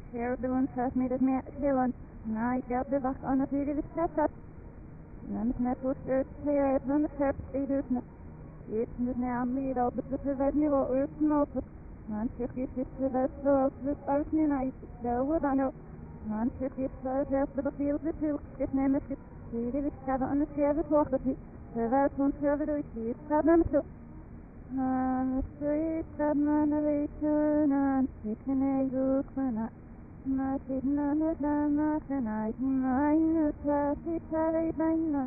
Here doing trust me that me chillin'. I got the back on the video with that. And it's not so sure to say I have on the trip status. It's now made up with the preventive or smoke. Man, if you sit with us, so the person I know what I know. Man, if you start after the field of two, it's name is it. See, it's have on the service walk with it. The last one server to see it's them too. On the streets of Manavation and taking a look when I. Not none of them, nothing I can mind. It's a very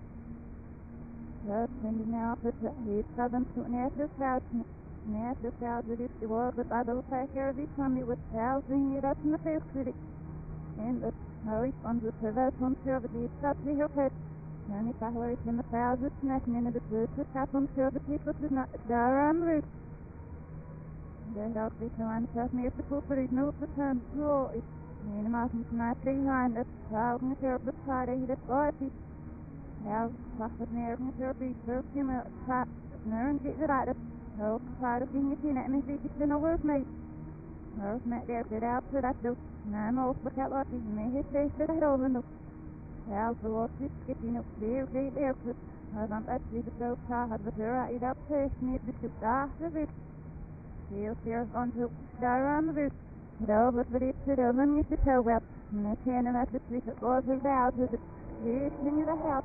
just sending out the heat southern to National South. National South is the world with other pressure of economy with housing it up in the face critic. And the snowy funds with the vessel on service up the hill head. Many followers in the thousands snacking in the church with half on service which is not there on the roof. Then I'll be so unself near the pool, but it's no the term. Oh, it's me and Martin tonight behind us. Out in the service Friday, that's why it's now, Prophet American Therapy, Perfume, Trap, Nern, get the right of Hope, Pride of being a teen, and if it's been a work mate. Earth met there, get out to that do. I'm off, but that lucky, may his face to that over no. Now, the Lord is skipping up there, great airport. As I'm actually the so proud, but there I eat up fish, need the soup after this. Feel fear on to star on the roof. No, but it's to the one you should tell well. And I can't imagine if it was about to the listening to the house.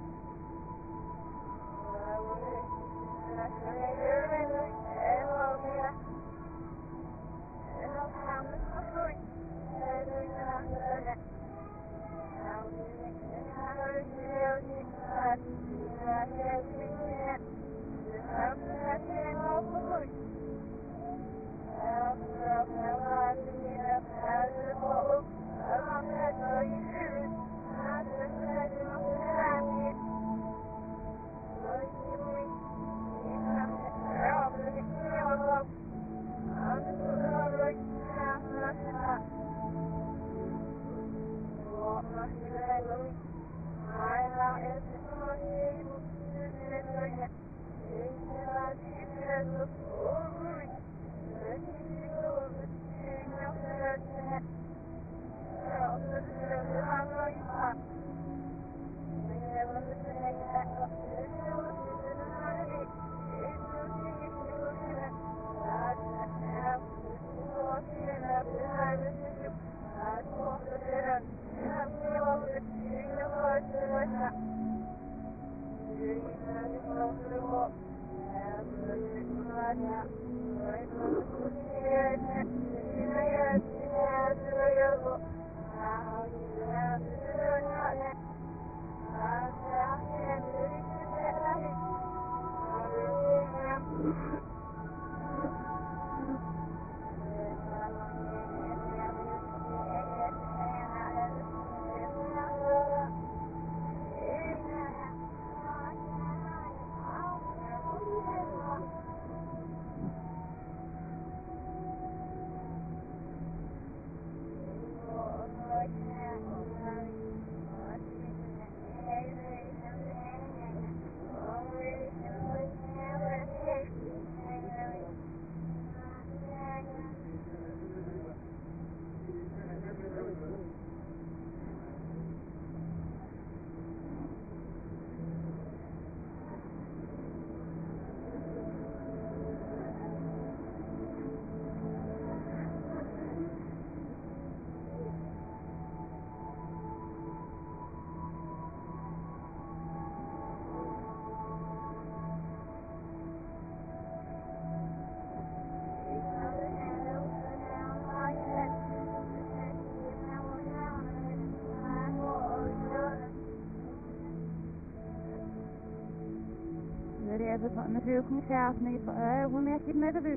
Het was natuurlijk niet gaaf, nee, hoe merk je het met de buurt?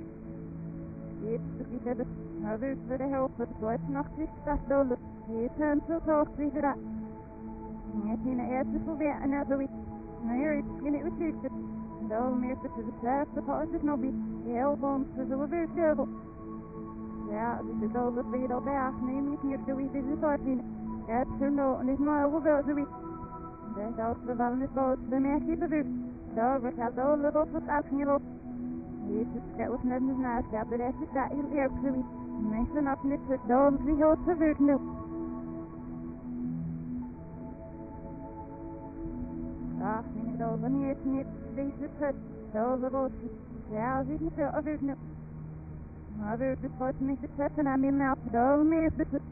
Je hebt het niet hebben, maar buurt voor de helft, het was nog $6. Je hebt hem zo hoog, wie ze dat. Je hebt hier een eerste voorbij en dat doe ik. Nou, hier is het niet betekend. Daarom merk je het zelf, dat was het nog niet. Je helpt ons, we zullen buurt hebben. Ja, dus het over voor je al bij, neem je hier, doe je dit is hard in. Ja, het is er nog, en het is maar hoeveel, doe ik. Dus als we wel in het boot, dan merk je de buurt. Zo, we gaan zo op het afgelopen. Jesus was net naast, ja, de rest is daar heel erg gewicht. Mensen op niet het dood, wie hoort te worden. Ach, niet over niet, deze het, zo de roos. Ja, zie niet zo over nu. Maar we het niet te zetten aan mijn mouth, zo meer is het.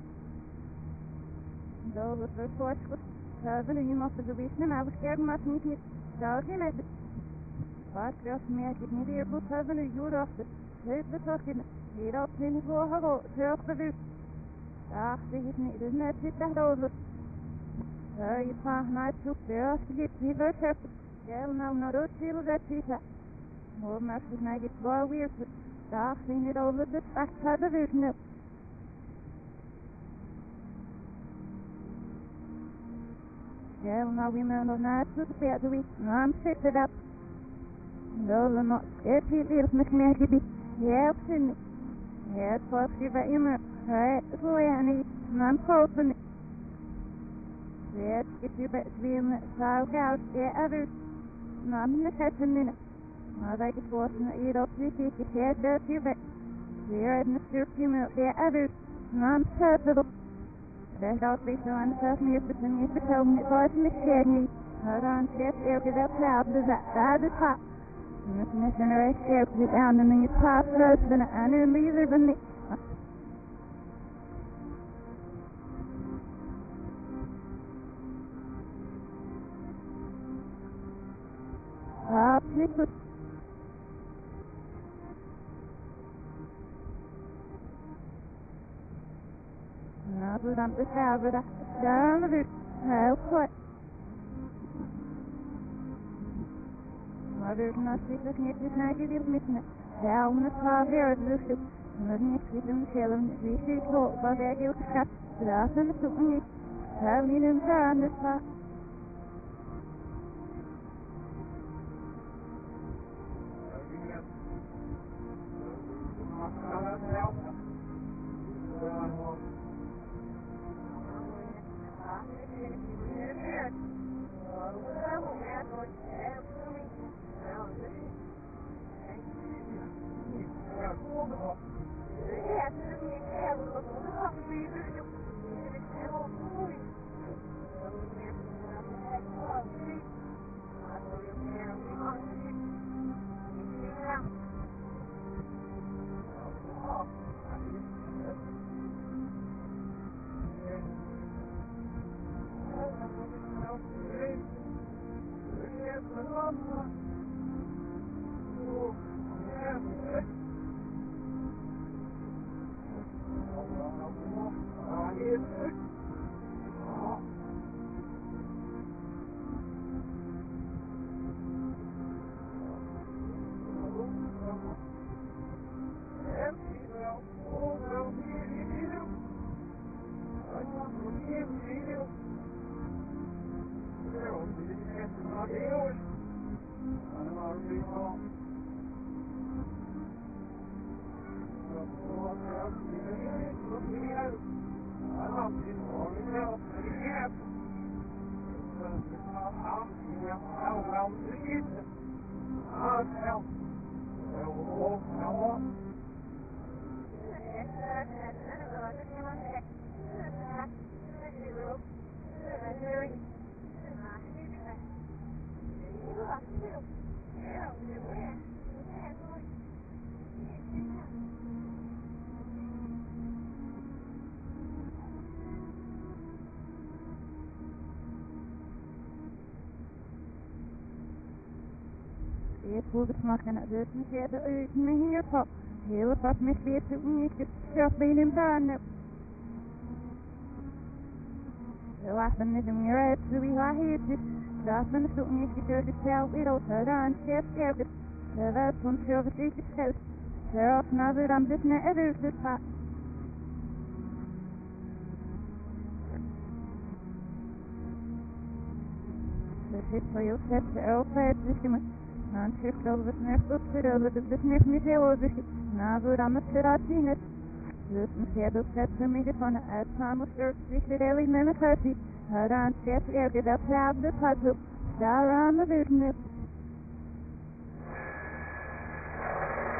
Zo het wordt voortschot. Zo willen je mochten gewissen, maar we sterven maar niet meer. Zo geen het. Wat krijg merk ik niet weer goed hebben een uur achter. Heeft het toch in. Hier op in het voorgehoord, zelf bewust. Ach, zeg het niet, dus net zit daar over. Je vraagt mij toe, als je het niet uit hebt. Jij nou naar het ziel dat ziet. Hoor maar, ze mij het wel weer. Ach, zien het over de stad hebben we nu. Jij nou weer nog naar het verder wie. Nou, zit het op. Zo nog, het is met meer gebied. Ja, zin. Het was je bij immer. Het wil je niet. Man kopen. Het is je bij het weer met zou goud. Ja, others. Man, het heeft een minute. Maar dat je voor een eer op zich is. Het is je bij. Weer het stukje met ja, others. Man, het is het. Dat is weer zo aan de zelf meer te niet vertellen. Het was misschien niet. Maar dan zegt elke dag zelf. Dus dat is het. Met een reis op de aan en je paas rood en een liever ben ik. Niet goed. Nou, we dan beschouwen dat. Dan weer heel goed. Maar er is natuurlijk niet dus naar je wilt missen. Ja, om het haar weer te doen. Maar niet zitten zelf, wie zit zo, wat er heel geschat. Dat is het ook niet. Hou niet een aan de slag. Het wordt maken het dus niet verder uit me hier van. Heel wat met weer te niet zelf bij een baan. We wachten niet meer uit, zo wie haar hier is. Dat men het ook niet gebeurd is zelf weer op haar aan, chef ergens. De wet van zelf is geschoten. Zelf naar weer aan dit naar eruit te gaan. Dus het voor jou zet ze altijd, dus je moet. Dan zegt dat we het net op zullen, dat het net niet heel over is. Nou, we dan het eruit zien het. Dus een zet op het vermidden van de uitgaande stort zich de hele met het huis ziet. Dan zegt elke dag zelf de pas op. Daar aan de business.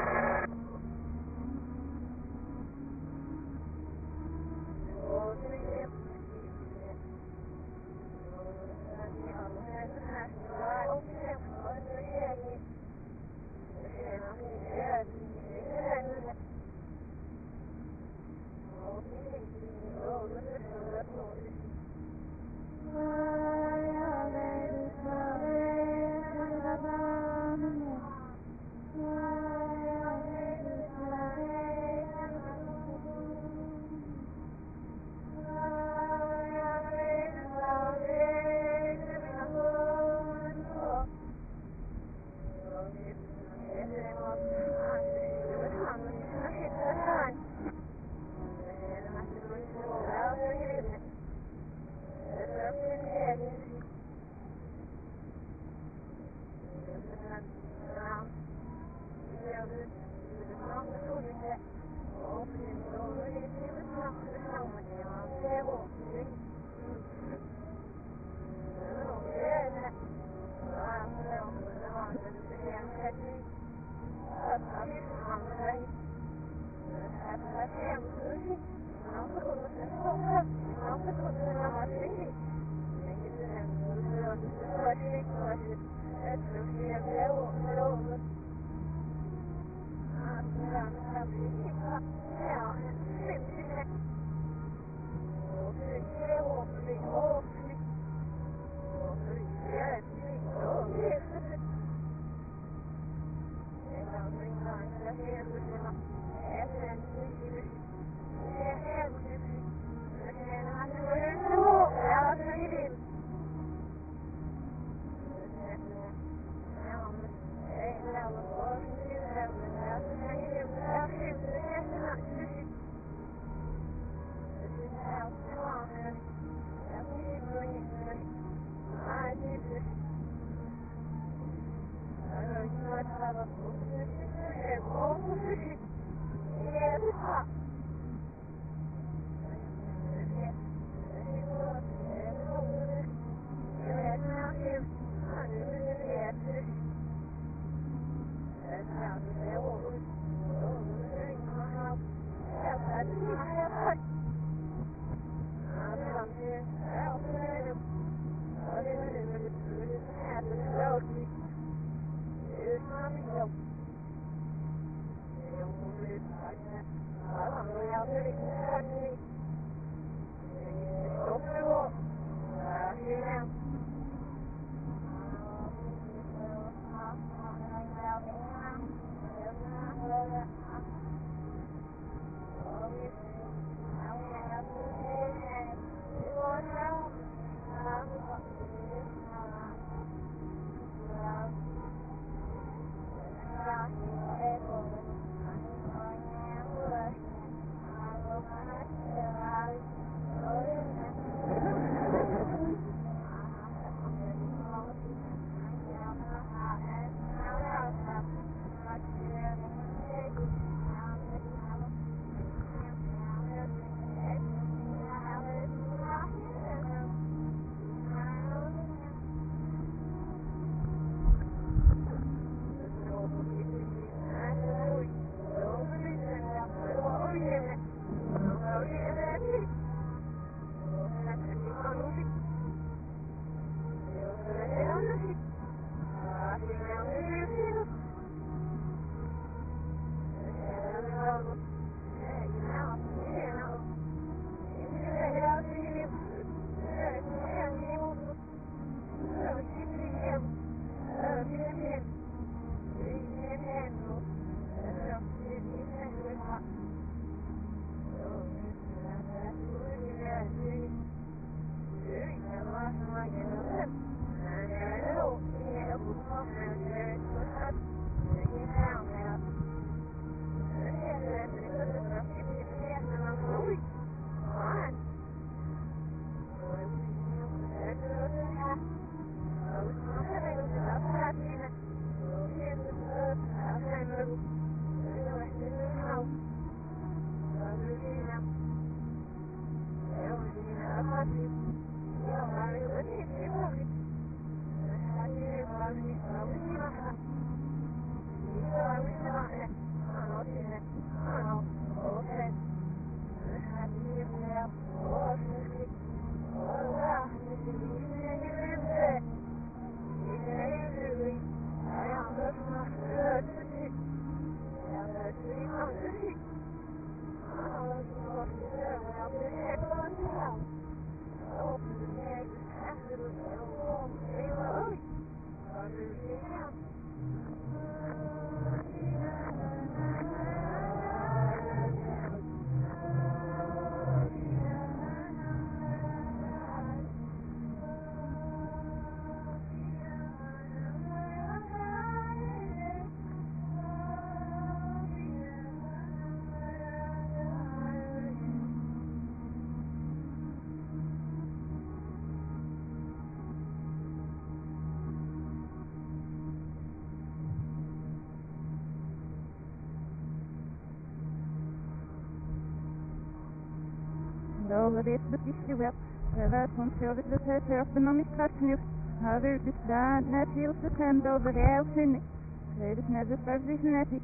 Dollareit betisje wel. Wij van zelf dat het zelf benamelijk kastnieuw. Hadden dus daar net heel te gaan over heel zin. Reden net de service net.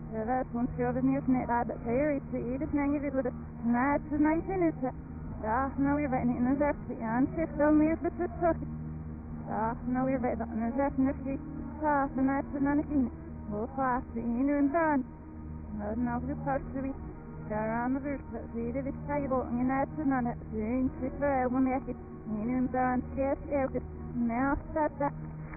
Dat vond je over nieuws net uit de serie te eten snel je wilde na het night in het. Ja, nou weer bij een zak die aan zich dan meer betreft. Ja, nou weer bij een zak nufje. Ja, vanuit de nannekin. Hoe vaak ze in hun baan. Nou de party. Daar aan de rust, zie je dit table en net de nannen. Zijn zich wel merk je. In hun baan, kerst elke. Nou staat dat.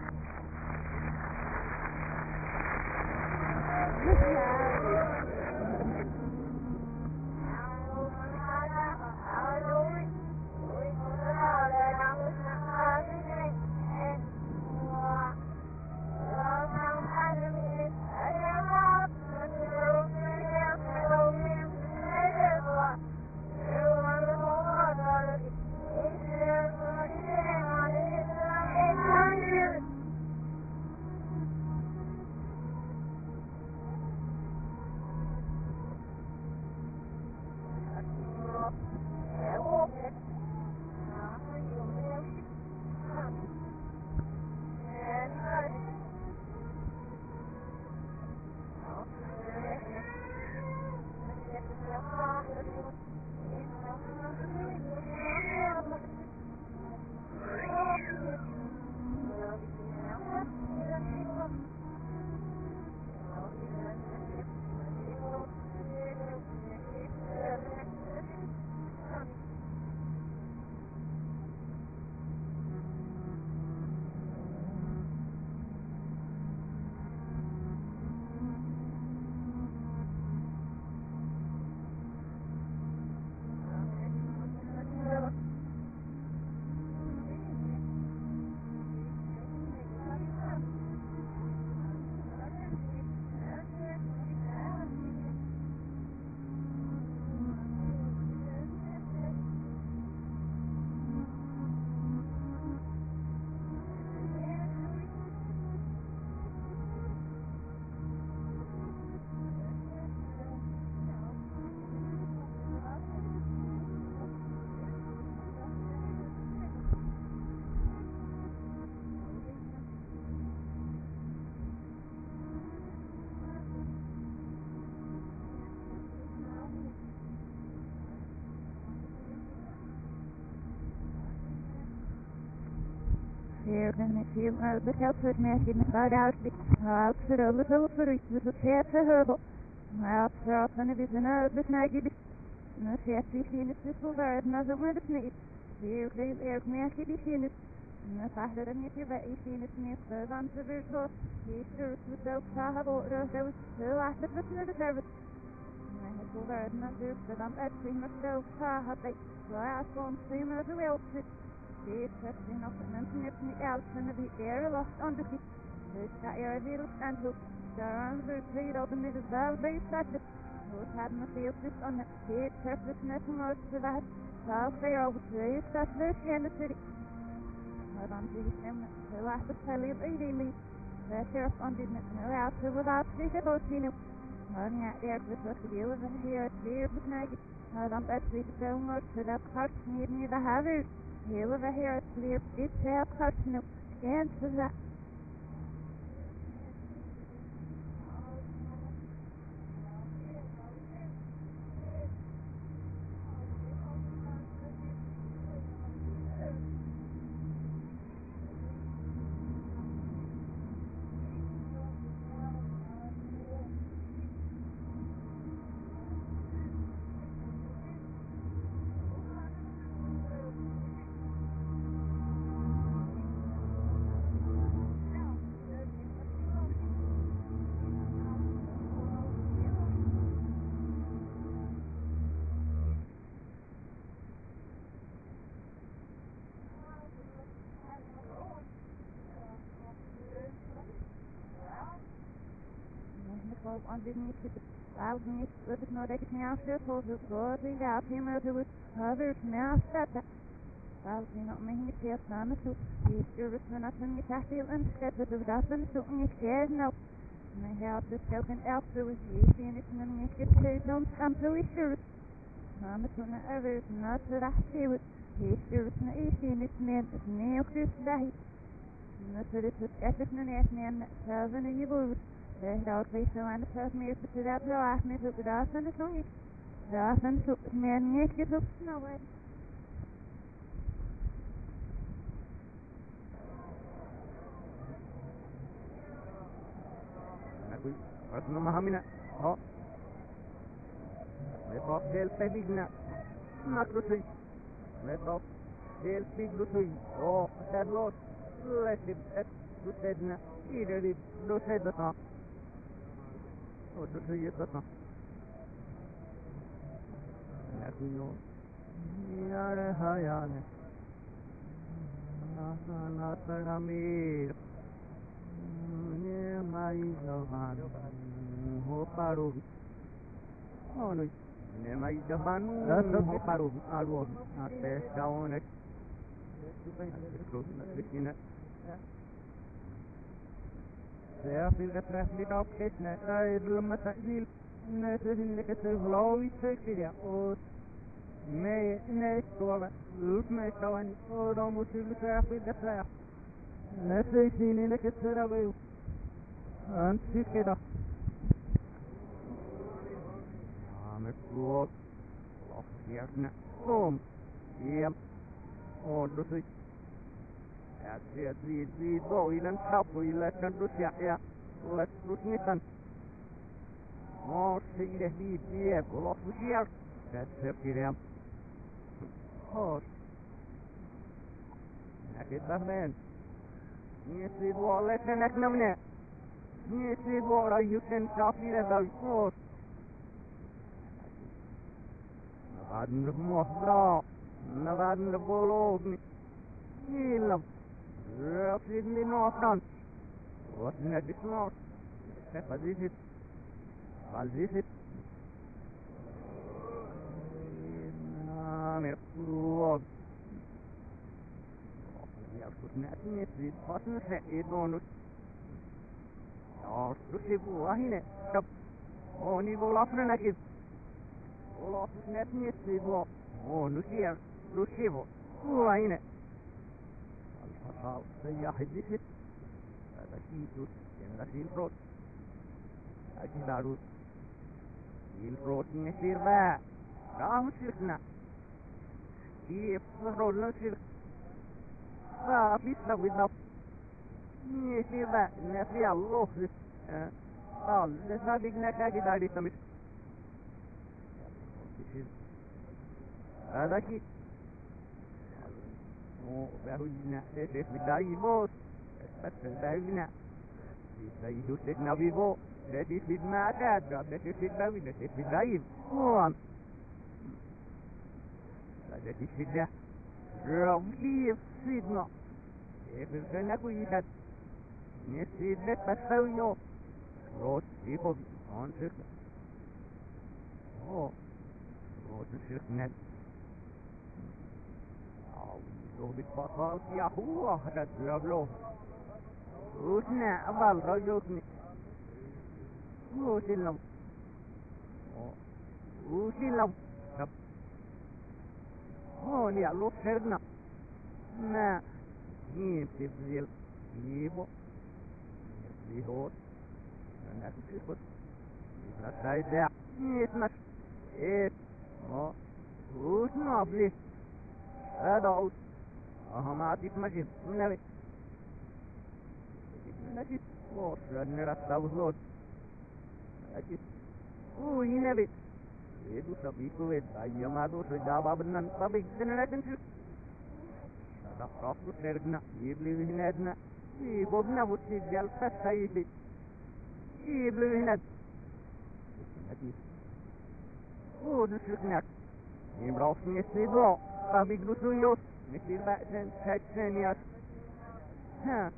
Here, then if you the helpers making about out for the little for it was a fair to herbal. Out for often it is another snaggy. No fancy seen it this will guard another word of me. Here, they air macky be seen it. No faster than if you've seen it near third on the virtual. He sure was so far order there was still after the service. I had to learn another that I'm actually not so far happy. So I asked one streamer as well. Det är något men som är med älsen när vi är lost on the sea. Det ska är little stand up. Där andra trade out the middle där bay started. Så hade man fel this on the head surface net more to that. Så they are with the start the end of city. But on the stem the last of the live daily. The sheriff on the no out to without the about you know. Man ja er with the deal of here clear with night. Dan best we so much to the parts near the havers. Here over here it's clear it's a custom and to that underneath the thousand with no that now still holds the glory out him as it was others now set that thousand not making it feel some to the service when I turn you taxi and step with the dozen so you scared no and I have the spoken out there was easy and it's not make it say don't come to the service I'm to the others not that I see with the service and easy and it's meant it's nail this day not that it's a epic and man thousand and you Daar kreeg ze aan de zelf meer te dat wel af met op de dag van de zon. Daar van zo meer niet op snelheid. أصلا ما همنا ها مطاف ديال بيبيجنا ما كروسي مطاف ديال بيجلوسي أو تابلوت لا تبقى تسدنا إذا دي لو سدنا أو تسوي تسنا نحن يا رهيان أنا ترامير mai javan ho paru ono ne mai javan ho paru aru ate down it Christina يا في الأطراف لتوقيتنا سايد لما تحليل الناس اللي كتبلاوي تكتيا أو ما نشتغل ما يشتغل أو دامو تلقى في الأطراف الناس اللي كتبلاوي أنت كده عامل روت لفيرنا قوم يم أودسي أدري ضو إلى الحب إلى كندوس يا لا تروتني ما سيده بيك ولا فشير كتير هوش أكيد بهمن يصير والله كأنك نمنا يصير والله يمكن كافي للخوف نبعد نمحضر نبعد نبولوغني يلم رفيد لي نوصان وصلنا بسمار فقديست قلبيست نعم يقول يأخذنا أتنسي فصل سعيدون يارسلوا هنا شب هوني بولافنا نكذ بولافنا أتنسي بوا هونسير لسيبو وهنا الفصال سياح ديست هذا كيتوس ينغسي الفروت أجي داروس الفروت نسير با راهو شركنا كيف الفروت نسير في السوي يصير بقى نفي الله قال لسابقنا كاجي داري سمس هذا شيء وبهجنا سيف بداي بوس بس بهجنا سيدو سيدنا بيبو سيدي سيد ما كاد سيدي سيد باوي سيد بداي وان سيدي سيد رمي سيدنا كيف كنا كويسات نسيت بتسويه روت يبغى عن شركة روت الشركة لو بتبطل يا هو هذا له روتنا أول رجوتني روتنا روتنا هون يا لو خيرنا ما يبتدي يبغى يهود الناس يخد الناس هايدع يتمش ما وش نابلي هذا عود ما عطيت مجد نبي نجد وش نرسل وزود نجد ينبي يدو سبيكو أيما دو سجابا بنن سبيك سنركن شو هذا رفض سرقنا يبلي وهنادنا يبغنا وتجيل فسايدي يبلي هنا ونشركنا يبراوس نسيبو فبيك لسويوس نسيب بأسن سجنيات ها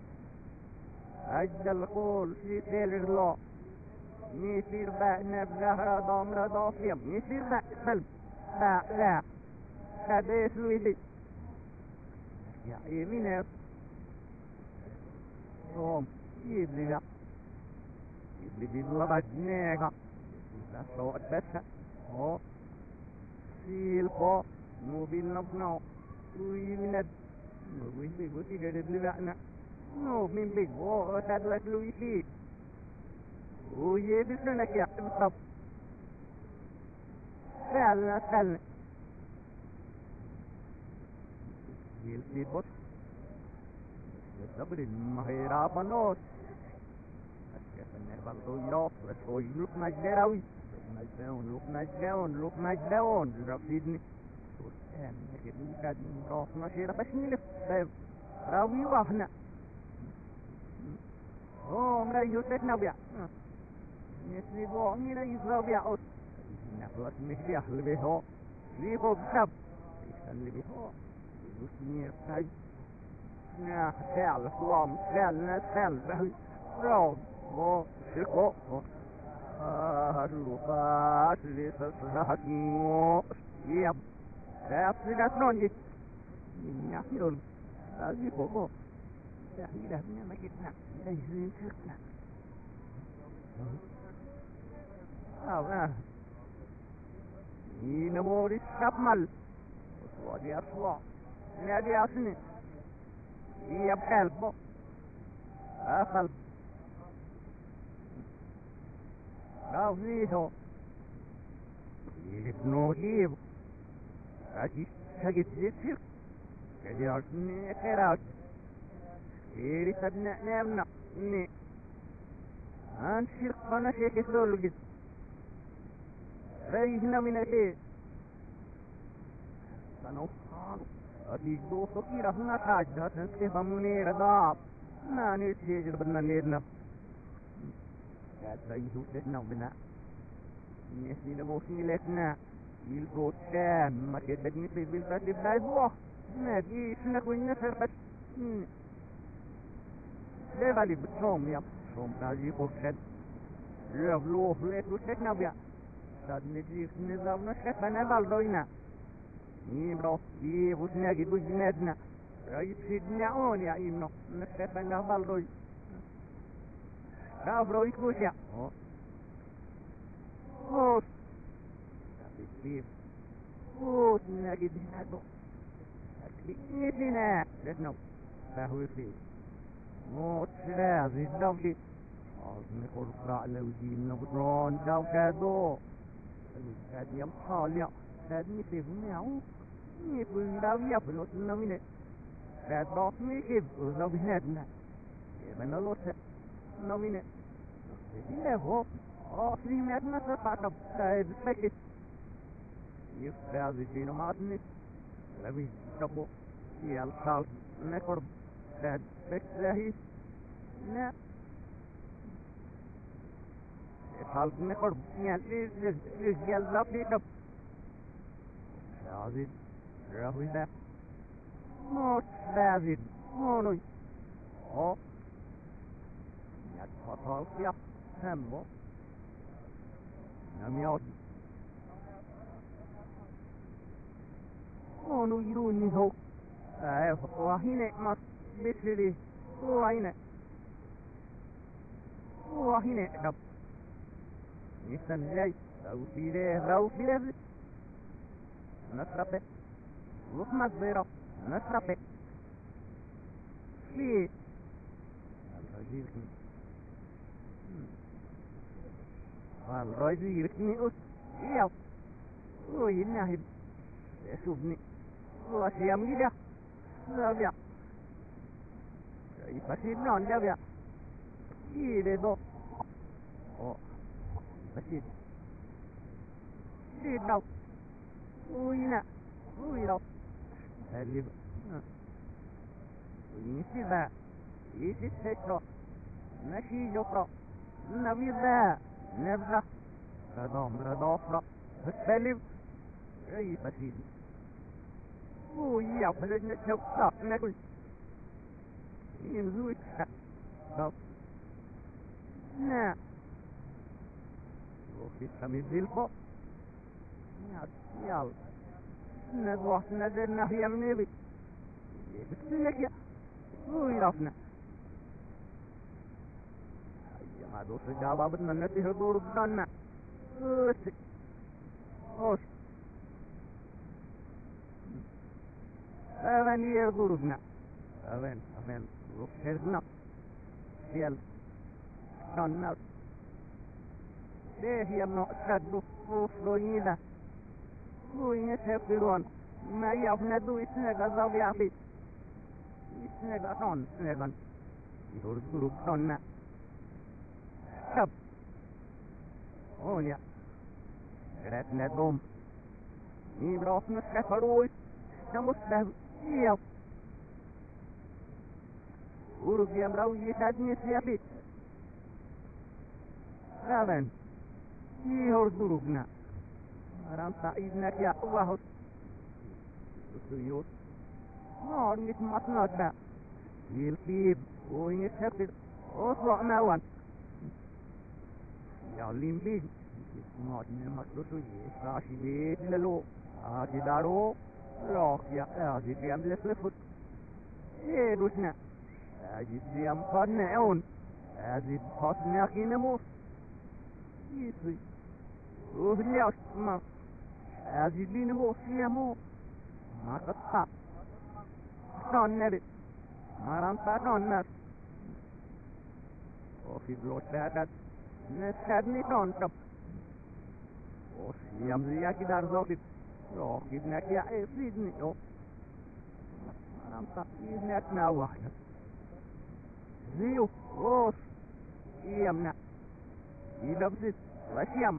أجل قول في سيل الله نسير بأنا بزهر ضامر ضافيم نسير بأسل لا هذا يسويدي يا يمينات Rom, يبلي بالله بجنيك لا صوت بس هو سيلقى مو بالنبنو ويمند ويبي وتيجي تبلي بعنا مو من بيج هو تدلك لويسي ويبس لك يا بالطب فعلا يلفي بوت يصبر المهيرة بنوت كيف نبلو يوف وشوي لوك مجدراوي لوك مجدون رفيدني وكان نجد كاد نروح مشيرة بس نلف راوي وافنا مرا يوسف نبيع نسلي بو مرا يوسف بيع أوت نخلص مهدي أهل بيهو ليهو بسب يسلي بيهو يوسني بساي فعل صوام فعل بهي راو مو شكو لوكاس لسه مو يب أفريقيا نونجي يحيون هذه بوكو يحيي من ما كنا ليس شكنا ينمور الشمال وصوادي أصلا نادي أصني يبقى البو أخل راو فيهو يبنو جيب أجي شاكت جيسير كدي أرسني خيرات إيري سبنا نامنا إني أنشير قنا شيك سولو جد ريهنا من الشيء سنوصان أدي دو فقيرة هنا تاجدها تنسكي بمني رداب ناني تيجر بدنا نيرنا كاد ريهو تسنا بنا نسي نبوسي لسنا يلقوت شام ما كدبني في بالبات بلايبوه نادي سنكوين نفر بس ليبالي بتشوم يا شوم تاجي قرشد لوف ليت وشكنا بيا ساد نجيب نظام نشكت بنبال دوينا يبرو يبوس ناجي بجنادنا رأيت سيدنا عون يا إبنو نشكت بنبال دوي راو برو يكوش يا هوس كيف هوس ناجي بجنادو كيفنا لسنو فهو فيه موت لازم دولي عظم خلق لو جينا بطران دو كادو كاد يمحالي كاد نسيب مياو نسيب داو يفلوت نمينة كاد باط ميكيب وزو بهنادنا يبنى لوسة نمينة إلا هو أصلي مادنا سفاكب كاد سكت يفرازي جينا معدني لبي شبو يالخال نكرب كاد بكتاهي لا خالق نقرب يعني رجال ربي رب شاذد ربي ذا موت شاذد مونوي أو يتفضل يا همو نميوت مونو يروني هو وهنا ما بسري وهنا رب نسان جاي رو فيره نسربه روح مزبيرو نسربه ليه الرجل يركني أس ياو وينهب يسوبني وأشيام جدا ربيع يفسير نون ربيع يدو بسيط يدو وينا ويدو اللي وينسيبا يسيسيكو نشي جوكرو نبيبا نبرا ردوفرا هتبلب اي بسيط ويا فلجنا شوكا نقول ينزوي طب نا وفي سمي زيلكو يال نزوح نزلنا في منيبي بسنك يا ويرافنا يا ما دوس جابا بدنا نتي هدور بدنا اوش أمن يغربنا أمن روحنا يال كنا ليه يمنع فوفلوينة فوين سفلون ما يفنى دو إسنغا زوبي أبي إسنغا تون إسنغا يهرب تون شب أونيا رتنا دوم يبراس نسكفروي نمسكف يب urug yamraw yitadni siapit raven ihor durugna ram saidna kya wahot suyut nit matnata yilpib oing sepit osro nawan ya limbi ngot ne matrusu ye sashi be lelo adidaro lok ya adidiam leslefut edusna أجد لي أمقادنا عون أجد فاصلنا أخينا موس يسوي وفي ما أجد لي نموس يا مو ما قطع كان نبت ما رمتا كان نس وفي بلوش باتت نسكدني كان كب وفي يمزي أكيد أرزوكت روكت نكي أفيدني ما رمتا إذنتنا واحدة زيو روس يمنا يدبسط وشيم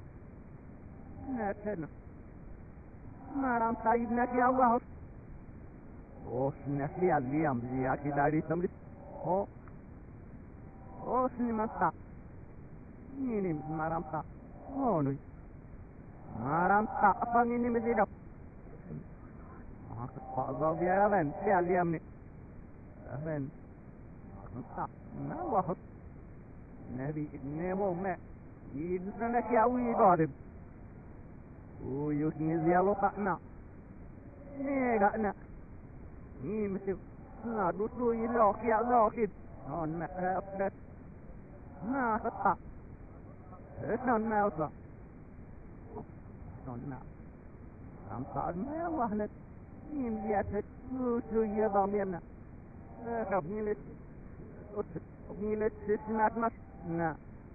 نتنا مرام سايدنا يا الله روس نسي اليوم زياكي داري تمرس هو روس نمسا نيني مرام سا هوني مرام سا أفنيني مزيدب ما كتفاضل بيا أفن في اليوم أفن ما واحد نبي نمو ما يدنا كاوي ضارب ويسني زيالو قنا نيغنا نيمسك نادوسو يلوك يا لوكيد نون ما أفدت ما تطع نون ما أوصى نون ما عم صار ما واحد نيم زياتك وشو يضامينا ربني لك وقيلت سنات مسنا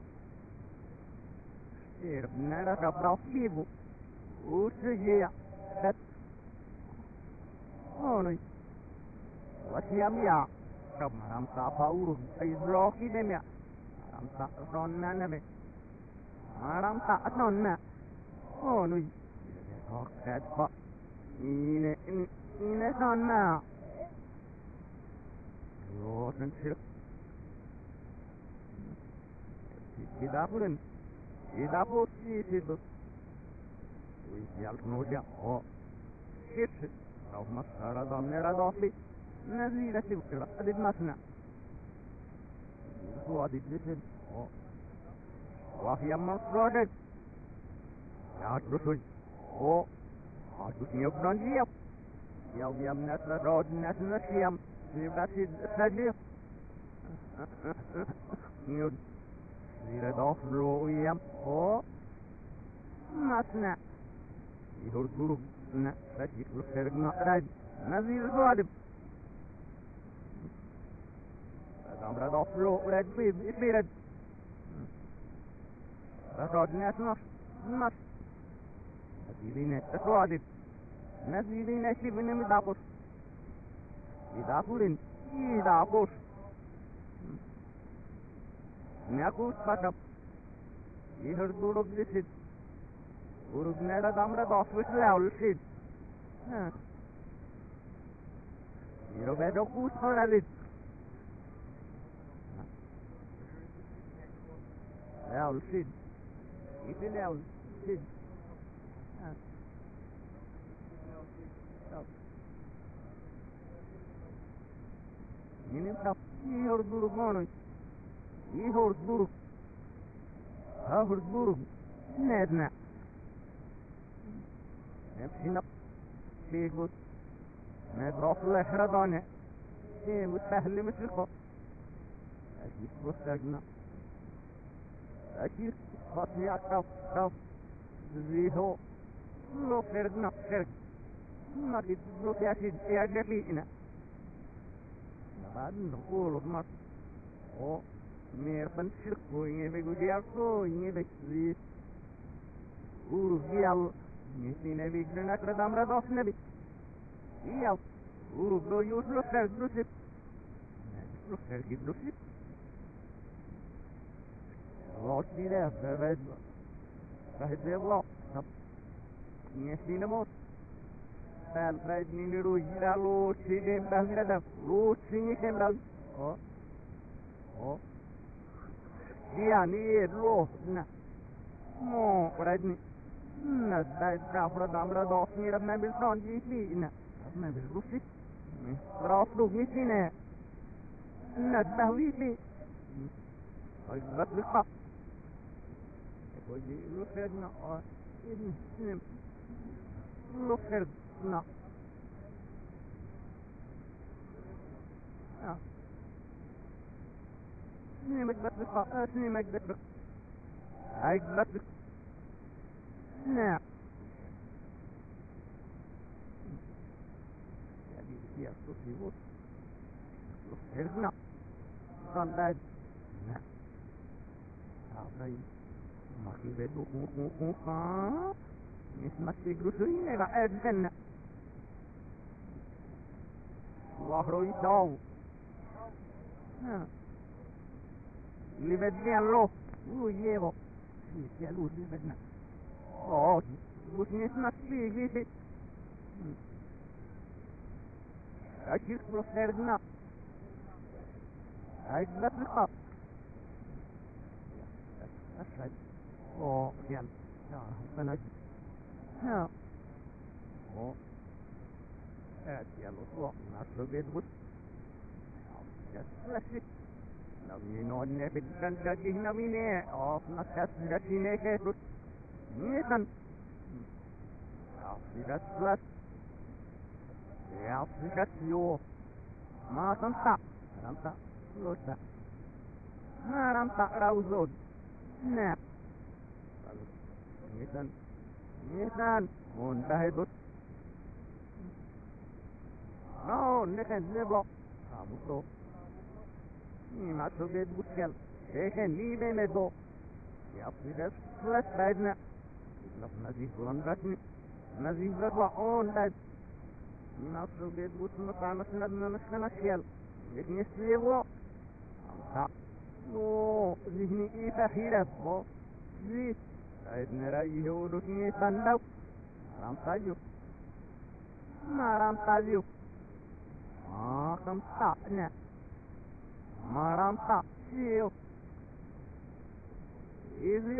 ربنا رب رفيبو وسجيع بس هوني وسيام يا رب رمسا فاورو ايزروكي دميا رمسا روننا نبي رمسا اتنونا هوني روكت فا إنه سننا روشن شرق يدابون يسيدو ويسيال نوجا او شيش لو مسارة ضمن ردوفي نزيلة سبكرة أدد مسنا هو أدد لسد وفي مصرودد يا ترسل او هاتو سيبنان جيب يوم يمنس رود نسنا سيام سيبنا سيد نيود Lira dof roiam o masna yhur guru na rajit lufergna raj nazir zoadib adamra dof ro raj birad rajod nasna mas nazirina zoadib nazirina shibna midapus idapurin idapus Nakus patap ihur durug disid urug nera damra doswis level sid iro bedo kus horalit level sid iti level sid minim tap ihur durug monoy ihor durug ahor durug nedna نفسنا فيقول نضرب الأحرضانة إيه مستهل مثلكم أكيد بستجنا أكيد خاصية كف زيهو لو فرقنا فرق ما تدلو تأكيد إعجابينا بعد نقول مصر Meer van Schirkoing, we go there, going, we see. Gial, Nissin, we granat, Radamra, Dosnebi. Gial, go use Ruffer, Drusip. Ruffer, give Drusip. Lost me there, the red. Right there, lost. Nissin, the most. Bel Rajni Ruja Luci Dembal, Luci Dembal. Oh, Diani, Rosna. Mo, Rajni. Not that Rafra Damra Dos near Nabil Son Gina. Nabil Luci. Raf Lucine. Not Bahili. I got the cup. It was the Lucina or in him. Look at no. Snimak but the snimak but the I got the now. Yeah, look you what. Look there's no. From that. How they Maki vedo Miss Masti Grusui era Edgen. Wahro is down. Live lo. Yevo. Si è lui live. Oh, Miss Masti visit. I just preferred not. I got the cup. That's right. Oh, yeah. When I no. Oh, that's yellow swamp, not so good with. Just bless it. Now you know, never done that in the mine, off not that in a head. Listen. I'll see that bless. I'll see that you. Masanta. Santa. Luta. Maranta Rauzod. Snap. Listen. Listen. Muntahed. No, listen, never. Amuso. Not so good with hell. They can leave him at all. Yep, that's less bad now. Nazif London. Nazif Latwa on that. Not so good with Matamas and Shell. Let me see a walk. No, Zihni is a hero. This. I'd never you looking at Sandau. Ramsaju. Maramsaju. Come stop now. Maramsa. You. Easy.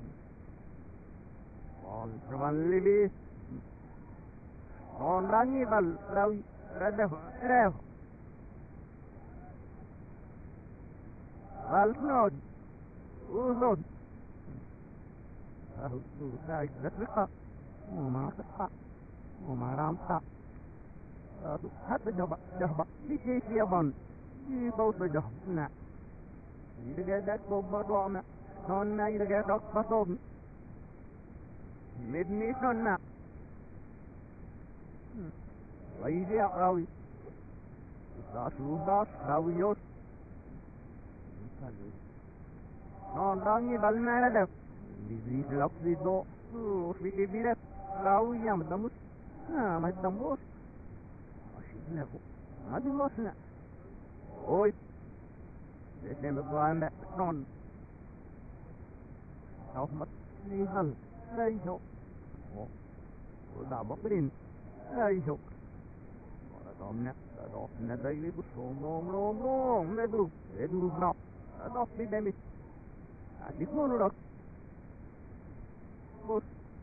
All one libby. On Ranival. Rev. Valsnod. Uzod. That's Maramsa. Had the job. This is your one. You both the job. Nah. You get that bob on. Non, I get off but on. Mid me on now. Lazy out, Rawi. That's Rudas, Rawios. Non, Rangi Balmana. This is lovely door. Oh, we give it. Rawi, I'm the most. My the most. She's never. Not the most. Oi. They never go on that. Non. How much? Very so. Oh, da bocrin. Very so. La donna dai le no, vedo no. La donna dai mi. A di sono lo. Bos.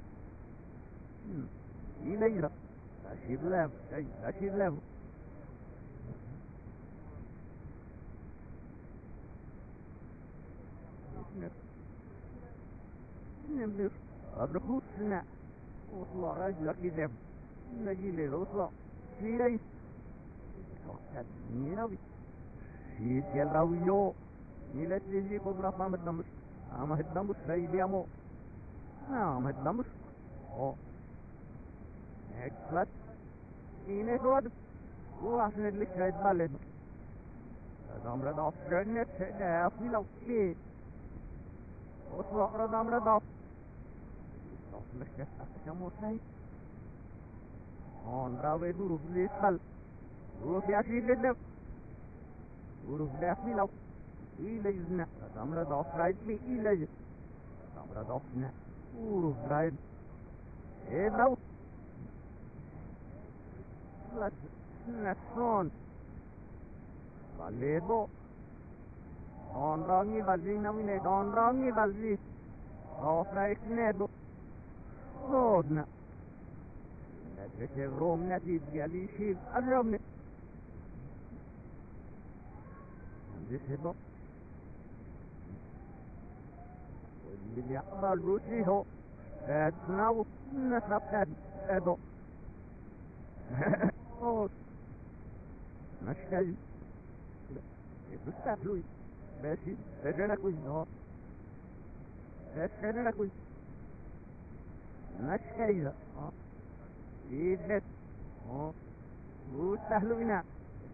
Ilaira. La shiblev, la shiblev. Nimdir. Abruhusna. والله رجلك يذهب نجي للوصلة في ليس وقت نينوي في سيلاويو نيلت لزي قبل فام الدمس أما الدمس سيدي أمو أما الدمس أو هكذا إنه قد وعشان اللي شايد بالد Adam Radolf Gönnet der Philosophy. Och så Adam Radolf. Doch mycket att jag måste säga. Andra vid Uruflisal. Urufliasidlet. Urufliasilov. Ilajna. Adam Radolf Raidli Ilaj. Adam Radolfna. Urufraid. Edaw. Nasson. Valebo. Donrangi balli namine donrangi balli. Ofraik nedo. Rodna. Nedveke romna tidgali shiv arromne. Dishebo. واللي يقبل روسيه ادناو نسبت ادو مشكل بستفلوي ماشي رجلك وينهار رجلك وين مشكلة يدت وستهلوينا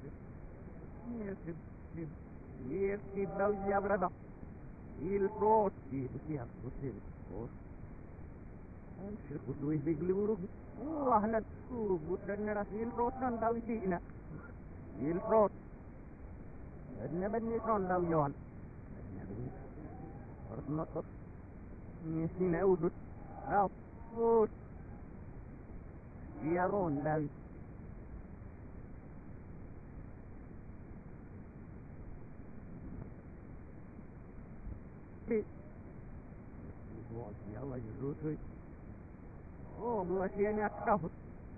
يركب لو يبرد الفروت يبكي بصير فروت انشر قدوي بيقلورو والله لا تشوف وترنر الفروت ننداوي فينا الفروت بدنا بدني شلون داوي يوان بدنا نطر نسينا اودت لا فروت يارون داوي يلا يروسي ماشي انا اتكفر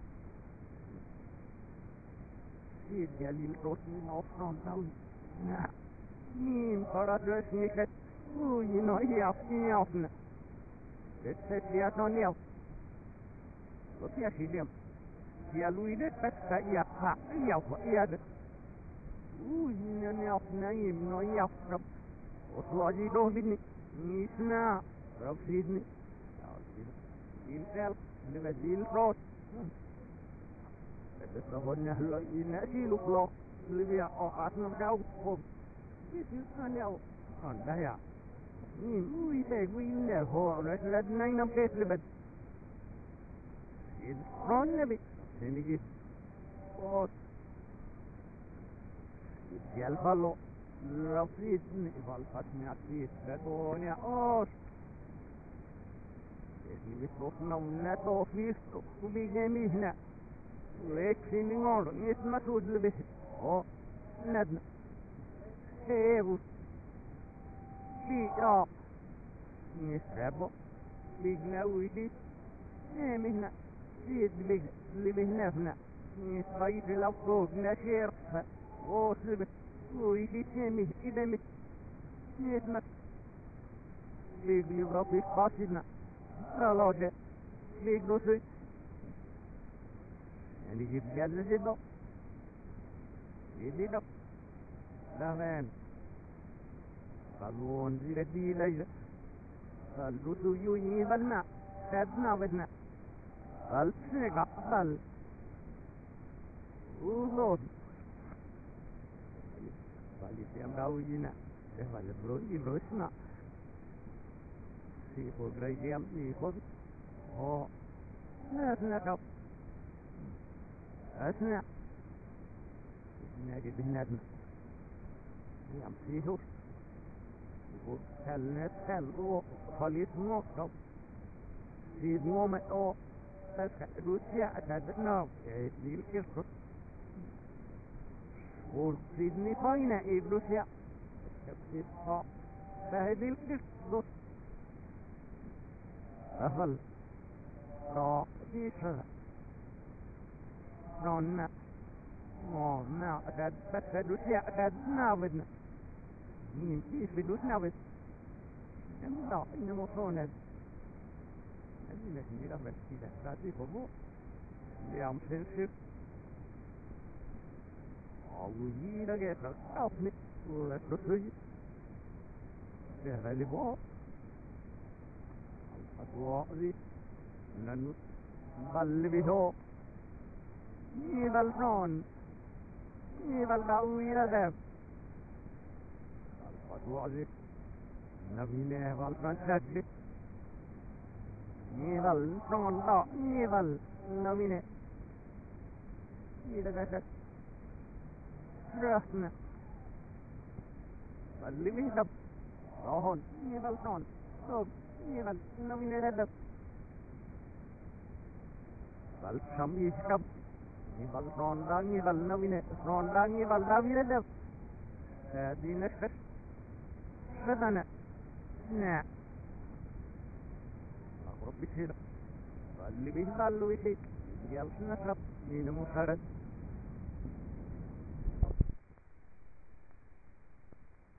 سيد قال لي الروسي نوصرون داوي مين فرد رسمي وينو يافنا بتسياتون ياف وفيها شيء يا لويدة بس يا ها يا ده وينو يافنا يمنو يافرب وطلعي دوه بدني نسنا رفيدني الفعل لبديل الروت بتستهون هلا ينأتي لفلو اللي بيع عطنا بداو فوق يسيسان ياو عن دايا ويباق وينهو لدنا ينبيت لبد يدفرون نبي سنجي فوت يديال فلو رفيدني فالفتني عطيت بدوني اوش يجي بصوتنا وناتو فيستو وبيجامي هنا ويك في نور نسمة سود لبه ندنا هيبو بي نسربو بيجنا ويدي مهنا سيد بيج اللي بهنافنا نسبايد الأفروض نشير وصلبت ويدي تيمي إذا مت نسمة بيجلي بربي قاسدنا رالوجة بيجلو سوي يعني جيب جاد زيدو يديدو دافين قالون زيدي ليلة قالوا سويو يبلنا تدنا بدنا قال سنقا قال وزود قال يسيام راوينا قال بروسنا سيخو غريجيام سيخو ناسنا كف أسنا ناجي بهنادنا يام سيخو وكالناس كالو خليط موكب سيد مومت روسيا أتدنا دي الكسر وسيدني فاينة روسيا كبسيطها فهذه الكسر أهل را فيشها رانا نا أتد بس روسيا أتدنا بدنا مين فيش بدوسنا بس لا إنه مصونة هذه لا بس كده ساتي فبو اليوم سنسر أولي لقيت أفني ولا تسوي ده اللي بو الأسواق دي ننو بل بيهو يبل فرون يبل قوي لذب وتوعزك نبينا والفانتاجك نيغل نوندا نيغل نبينا إذا رحنا اللي بيهدب روحون نيغل نون صوب نيغل نبينا هدب بل شم يهدب نيغل نوندا نيغل نبينا نوندا نيغل نبينا هدب هذه نشر شدنا نعم أقرب بشير اللي بيهدب اللي بيهدب يلسنا شب من مشارد